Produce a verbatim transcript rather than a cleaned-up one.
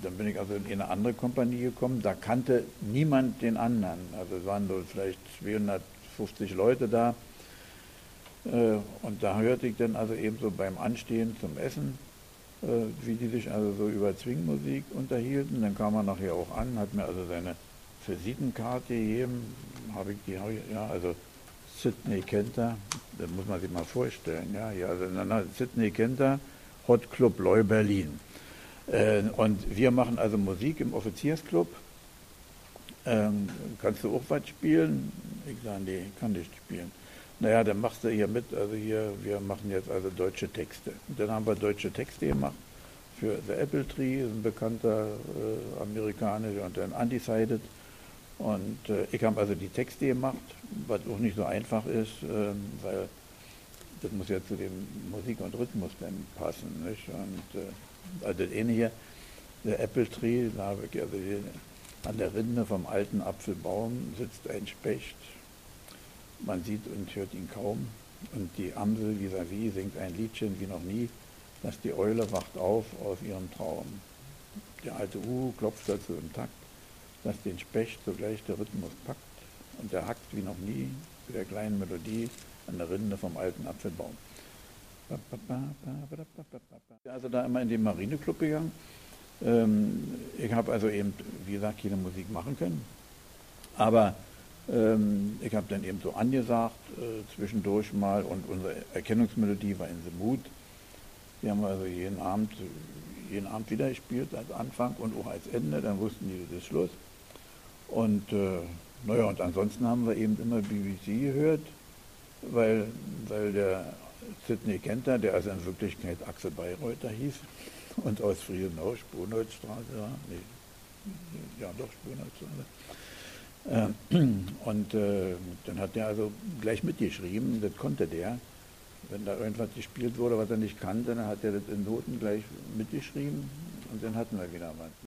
dann bin ich also in eine andere Kompanie gekommen, da kannte niemand den anderen. Also es waren so vielleicht zweihundertfünfzig Leute da. Äh, und da hörte ich dann also eben so beim Anstehen zum Essen, äh, wie die sich also so über Swingmusik unterhielten. Dann kam er nachher auch an, hat mir also seine Visitenkarte gegeben, habe ich die, hab ich, ja, also Sidney Kenter, das muss man sich mal vorstellen, ja, ja also na, na, Sidney Kenter, Hot Club Leu Berlin. Äh, und wir machen also Musik im Offiziersclub. Ähm, kannst du auch was spielen? Ich sage, nee, kann nicht spielen. Naja, dann machst du hier mit, also hier, wir machen jetzt also deutsche Texte. Und dann haben wir deutsche Texte gemacht für The Apple Tree, ein bekannter äh, amerikanischer, und dann Undecided. Und äh, ich habe also die Texte gemacht, was auch nicht so einfach ist, äh, weil das muss ja zu dem Musik und Rhythmus dann passen. Nicht? Und äh, also das eine hier, The Apple Tree, da habe ich also hier, an der Rinde vom alten Apfelbaum sitzt ein Specht. Man sieht und hört ihn kaum. Und die Amsel vis-à-vis singt ein Liedchen wie noch nie, dass die Eule wacht auf aus ihrem Traum. Der alte Uhu klopft dazu im Takt, dass den Specht sogleich der Rhythmus packt und der hackt wie noch nie zu der kleinen Melodie an der Rinde vom alten Apfelbaum. Also da immer in den Marineclub gegangen. Ich habe also eben, wie gesagt, keine Musik machen können, aber ähm, ich habe dann eben so angesagt, äh, zwischendurch mal, und unsere Erkennungsmelodie war in the Mood. Die haben wir also jeden Abend, jeden Abend wieder gespielt als Anfang und auch als Ende, dann wussten die, das ist Schluss. Und äh, naja, und ansonsten haben wir eben immer B B C gehört, weil, weil der Sidney Kenter, der also in Wirklichkeit Axel Bayreuther hieß und aus Friedenau, Sponholzstraße, ja, nee, ja doch, Sponholzstraße. Und äh, dann hat er also gleich mitgeschrieben, das konnte der. Wenn da irgendwas gespielt wurde, was er nicht kannte, dann hat er das in Noten gleich mitgeschrieben und dann hatten wir wieder was.